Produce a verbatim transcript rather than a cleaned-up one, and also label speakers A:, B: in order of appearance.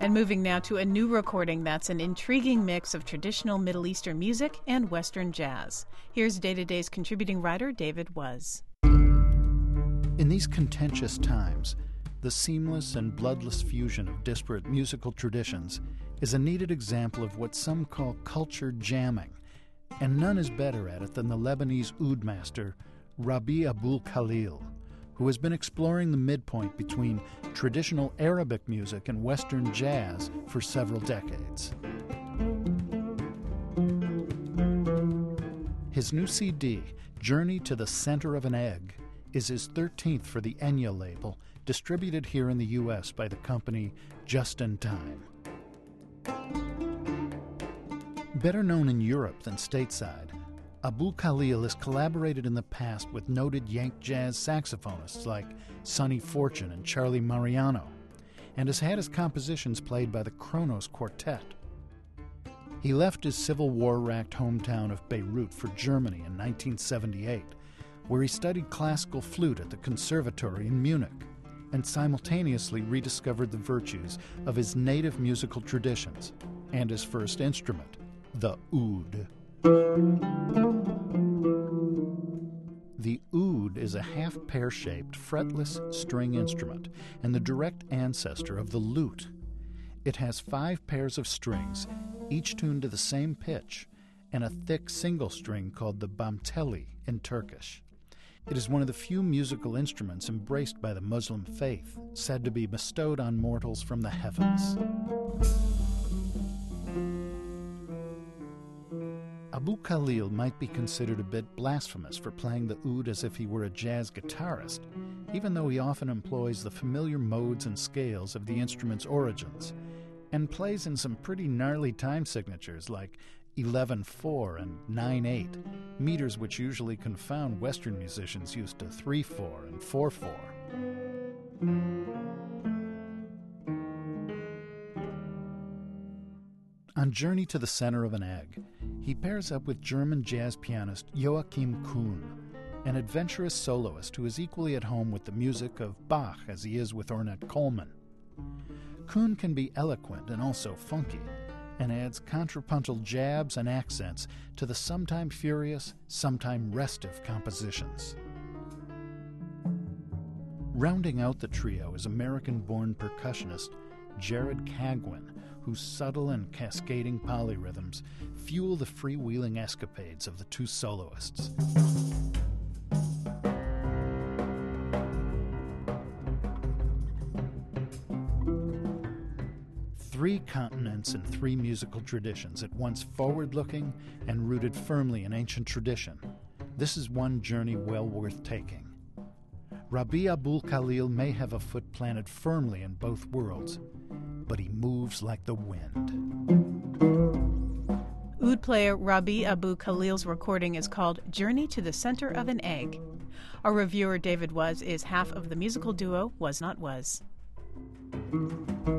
A: And moving now to a new recording that's an intriguing mix of traditional Middle Eastern music and Western jazz. Here's Day to Day's contributing writer, David Was.
B: In these contentious times, the seamless and bloodless fusion of disparate musical traditions is a needed example of what some call culture jamming, and none is better at it than the Lebanese oud master Rabi Abul Khalil, who has been exploring the midpoint between traditional Arabic music and Western jazz for several decades. His new C D, Journey to the Center of an Egg, is his thirteenth for the Enya label, distributed here in the U S by the company Just in Time. Better known in Europe than stateside, Abul Khalil has collaborated in the past with noted Yank jazz saxophonists like Sonny Fortune and Charlie Mariano, and has had his compositions played by the Kronos Quartet. He left his Civil War-racked hometown of Beirut for Germany in nineteen seventy-eight, where he studied classical flute at the Conservatory in Munich, and simultaneously rediscovered the virtues of his native musical traditions and his first instrument, the oud. The oud is a half pear-shaped, fretless string instrument and the direct ancestor of the lute. It has five pairs of strings, each tuned to the same pitch, and a thick single string called the bamteli in Turkish. It is one of the few musical instruments embraced by the Muslim faith, said to be bestowed on mortals from the heavens. Abul Khalil might be considered a bit blasphemous for playing the oud as if he were a jazz guitarist, even though he often employs the familiar modes and scales of the instrument's origins, and plays in some pretty gnarly time signatures like eleven four and nine eight, meters which usually confound Western musicians used to three four and four four. On Journey to the Center of an Egg, he pairs up with German jazz pianist Joachim Kuhn, an adventurous soloist who is equally at home with the music of Bach as he is with Ornette Coleman. Kuhn can be eloquent and also funky, and adds contrapuntal jabs and accents to the sometime furious, sometime restive compositions. Rounding out the trio is American-born percussionist Jared Cagwin, whose subtle and cascading polyrhythms fuel the freewheeling escapades of the two soloists. Three continents and three musical traditions, at once forward-looking and rooted firmly in ancient tradition. This is one journey well worth taking. Rabi Abul Khalil may have a foot planted firmly in both worlds, but he moves like the wind.
A: Oud player Rabi Abul Khalil's recording is called Journey to the Center of an Egg. Our reviewer, David Was, is half of the musical duo Was Not Was.